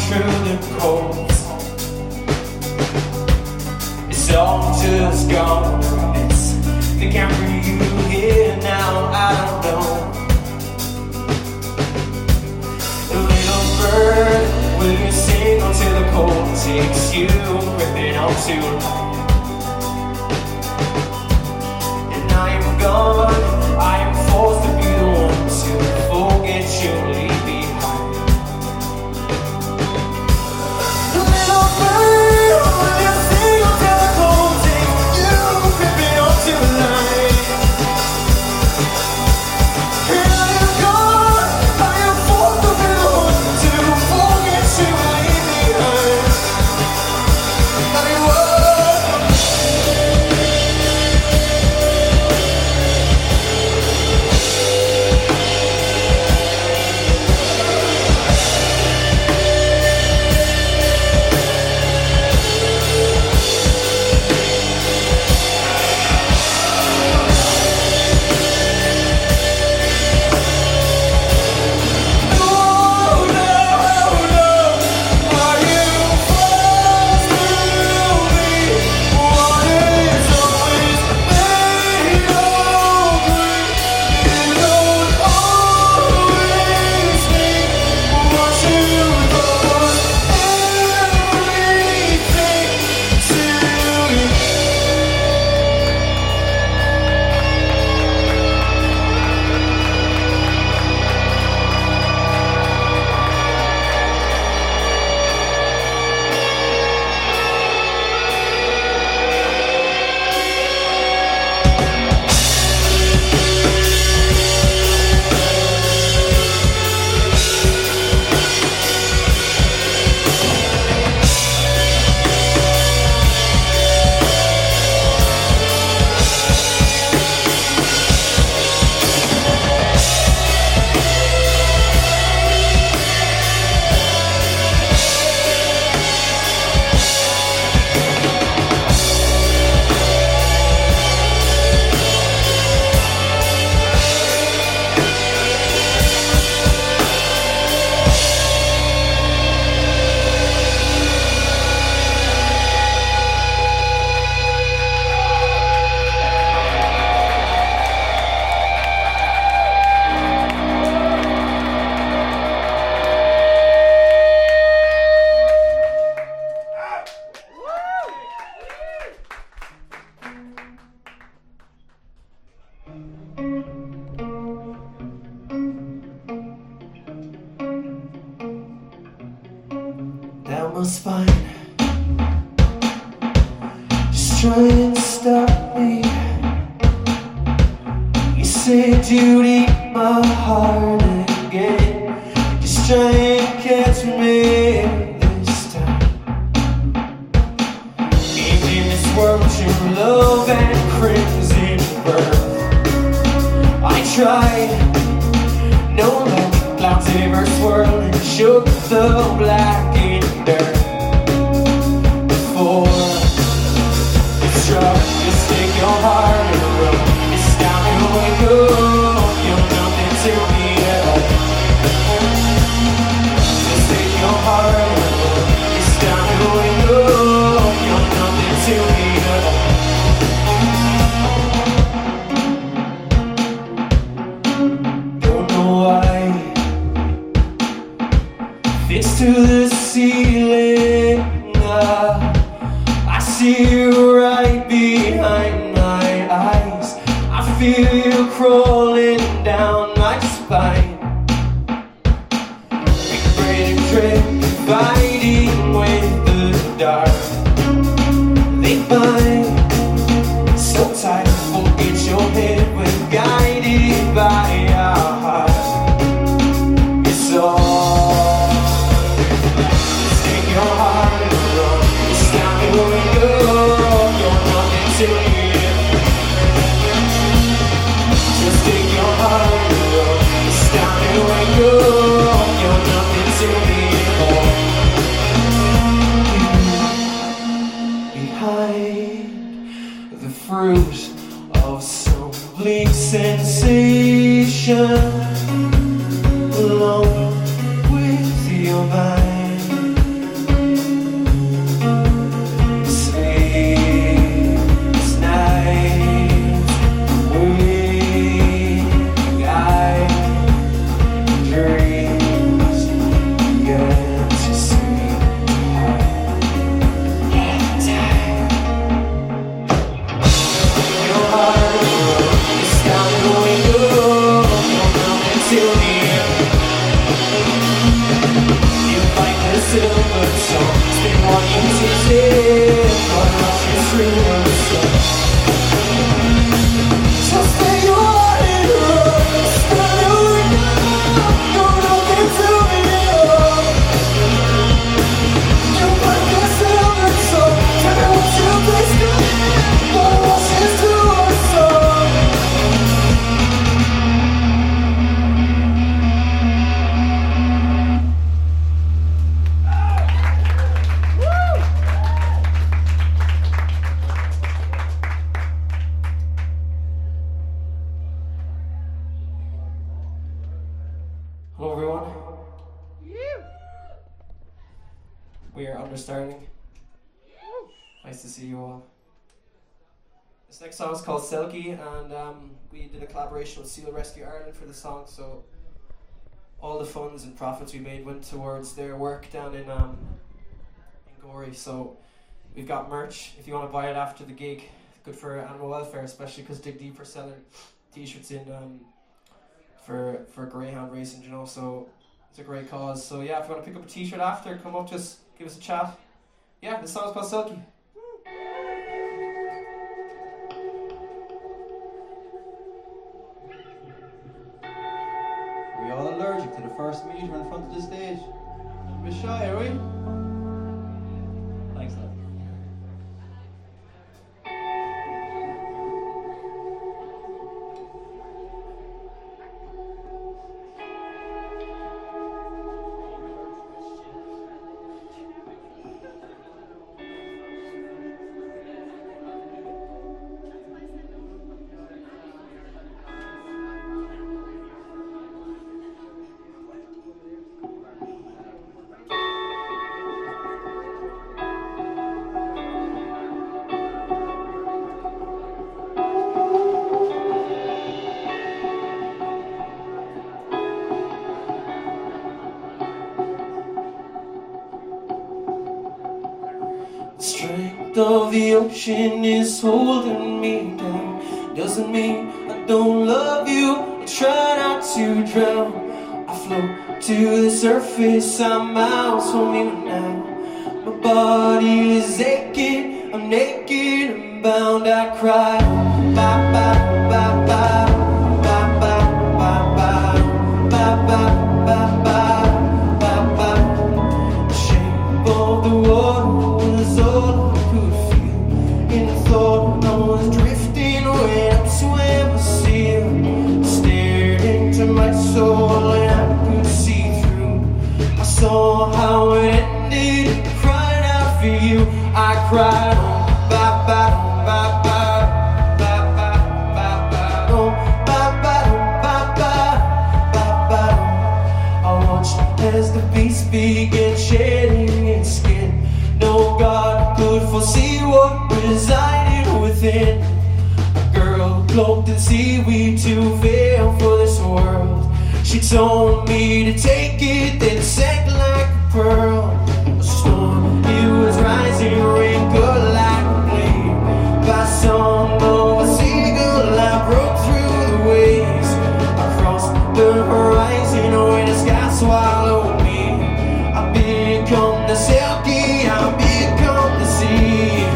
through the cold. It's all just gone. They can't bring you here now. I don't know. A little bird, will you sing until the cold takes you, ripping on to life? And I am gone. I am forced to be the one to forget you, leave behind. A little bird, will you sing until the cold takes you, ripping on to life? And I am gone. I am forced to be the one to forget you, leave behind. I was. That was fine. Just try and stop me. You said you'd eat my heart again. Just try and catch me this time. Ain't in this world your love and crimson birth. I tried. No love. Clouds ever swirl and shook the blackened dirt. Before the truck, just take your heart and run. It's time to wake up. You're nothing to me at all. Just take your heart and run. It's time to wake up. You're nothing to me at all. Don't know why. It's to the ceiling. I see you right behind my eyes. I feel you crawling down my spine. Big brain and dread, fighting with the dark. They bind so tight, forget your head when guided by our heart. It's all. Your heart and run. It's time to wake up. You're nothing to me. Just take your heart and run. It's time to wake up. You're nothing to me anymore. Behind the fruit of some bleak sensation, alone with your mind. We are understanding. Nice to see you all. This next song is called Selkie, and we did a collaboration with Seal Rescue Ireland for the song, so all the funds and profits we made went towards their work down in Gorey. So we've got merch if you want to buy it after the gig. Good for animal welfare, especially because Dig Deep are selling t-shirts in for greyhound racing, you know, so it's a great cause. So yeah, if you want to pick up a t-shirt after, come up, just give us a chat. Yeah, this song's called Selkie. Are we all allergic to the first meter in front of the stage? A bit shy, are we? Thanks, lad. Strength of the ocean is holding me down. Doesn't mean I don't love you. I try not to drown. I float to the surface. I'm out swimming now. My body is aching. I'm naked and bound. I cry. Bye bye bye bye. Bye bye bye bye. Bye bye bye bye. Bye bye. The shape of the water was all I could feel. In the thought I was drifting when I swam a seal. Stared into my soul and I could see through. I saw how it ended and cried out for you. I cried, oh, bye bye bye bye. Bye bye bye bye. Oh, bye bye bye bye. Bye bye. I watched as the beast began shedding its skin. No God could foresee what resided within. A girl cloaked in seaweed to veil for this world. She told me to take it, then sank like a pearl. A storm, it was rising, wrinkled like a blade. By song of a seagull, I broke through the waves. I crossed the horizon where the sky swallowed me. I become the Selkie, I become the sea.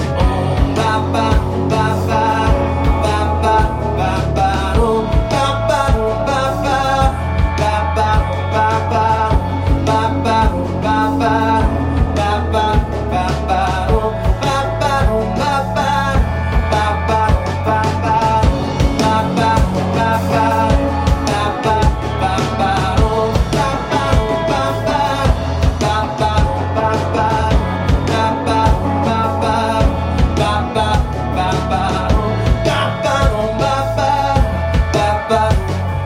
Oh, bye bye, bye bye, bye bye, bye bye. Oh, bye bye, bye bye, bye bye, bye bye, bye bye, bye bye, bye bye, bye bye. Oh, bye bye, bye bye, bye bye, bye bye, bye bye, bye bye, bye bye, bye bye. Oh, bye bye, bye bye, bye bye, bye bye, bye bye, bye bye, bye bye, bye bye. Oh, bye bye, bye bye.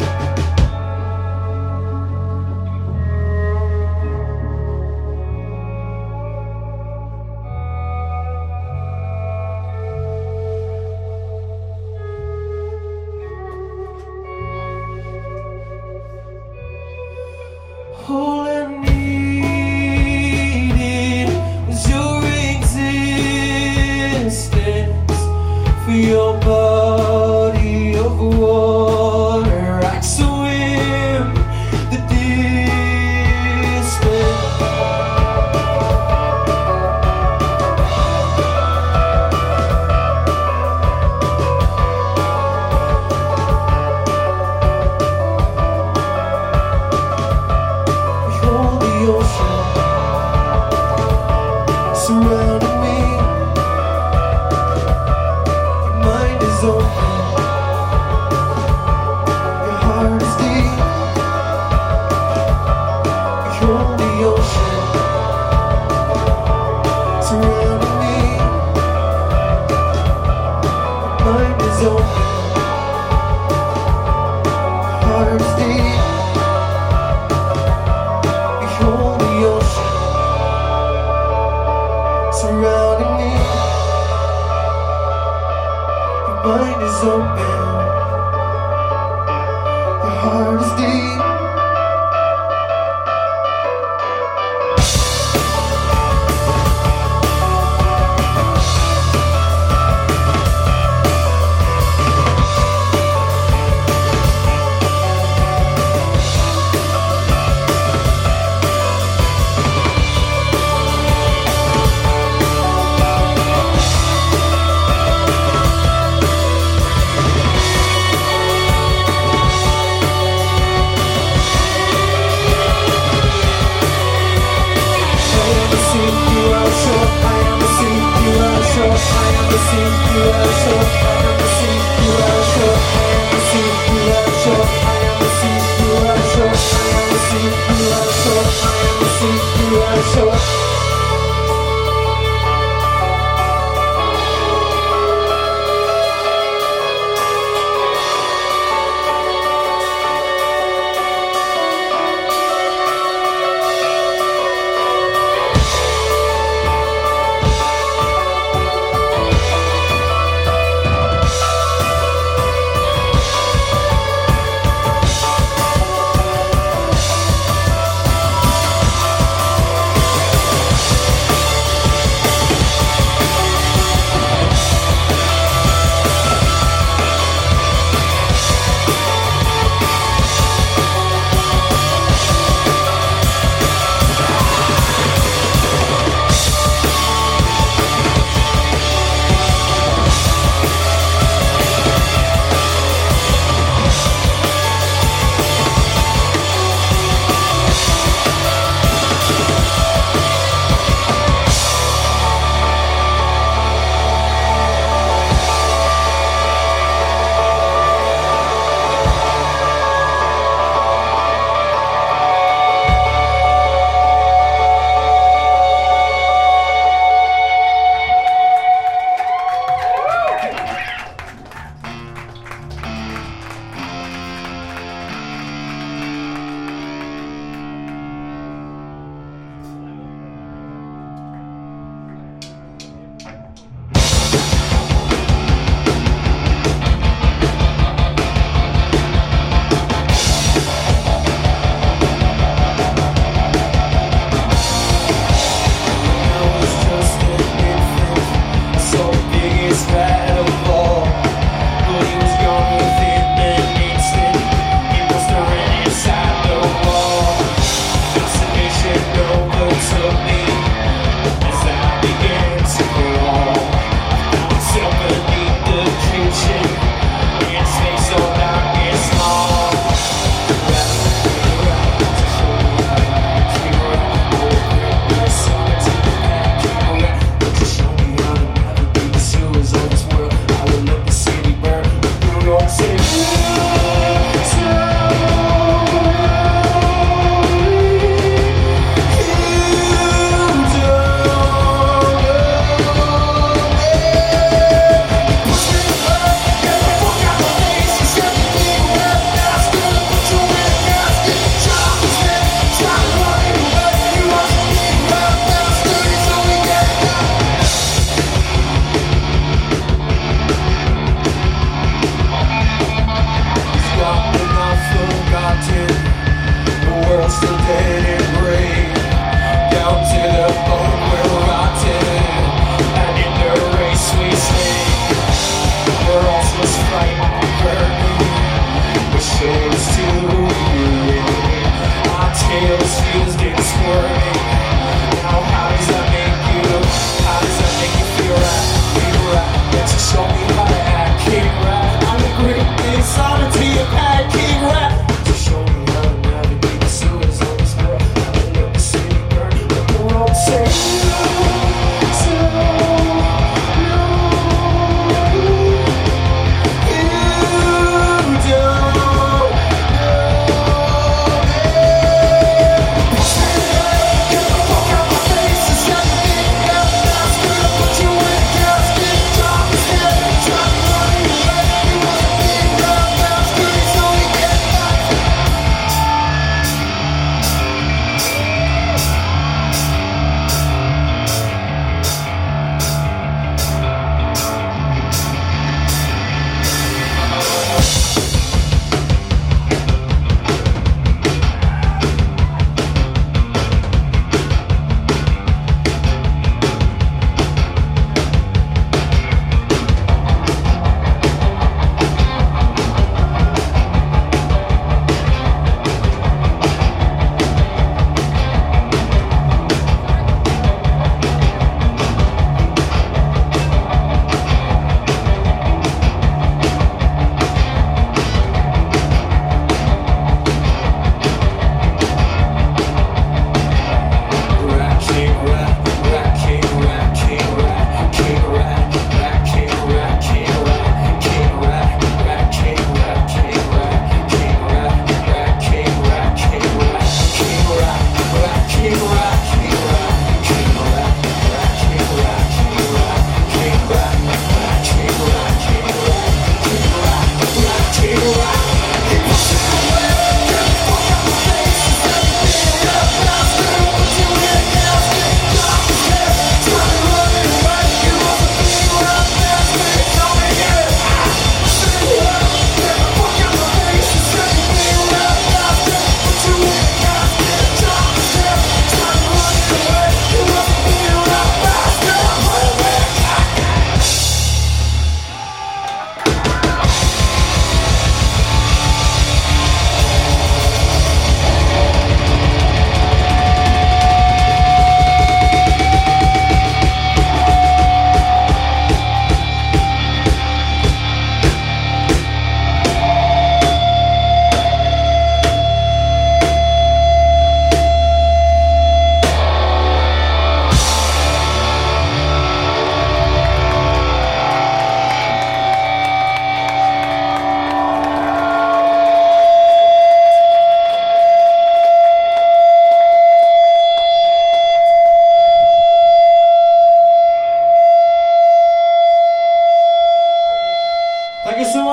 All I needed was your existence, for your body of water. I'd swim the distance. Behold the ocean surrounding me. Your mind is open, your heart is deep. Behold the ocean surrounding me. Your mind is open, your heart is deep. Behold the ocean is open, your heart is deep.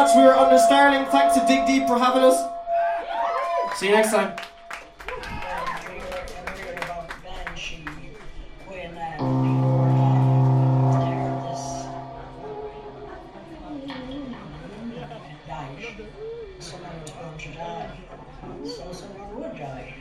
much. We are Under Starling. Thanks to Dig Deep for having us. See you next time. Someone would die.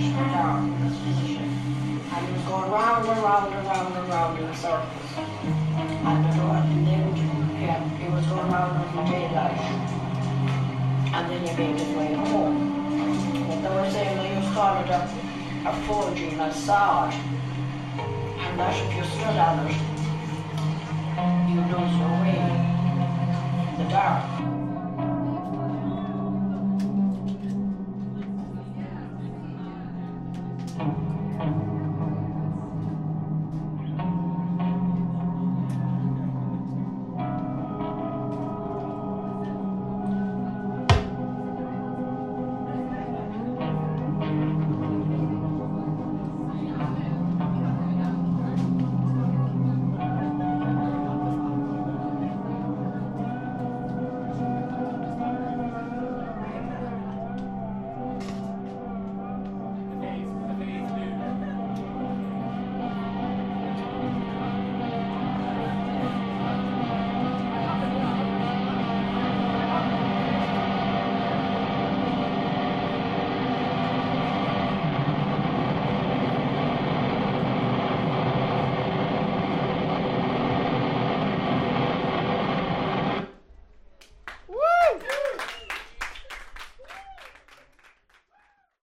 And he was going round and round and round and round in circles. And then he was going around in the daylight. And then he made his way home. But they were saying they used to call it a forging, a sword. And that if you stood on it, you lose your way in the dark.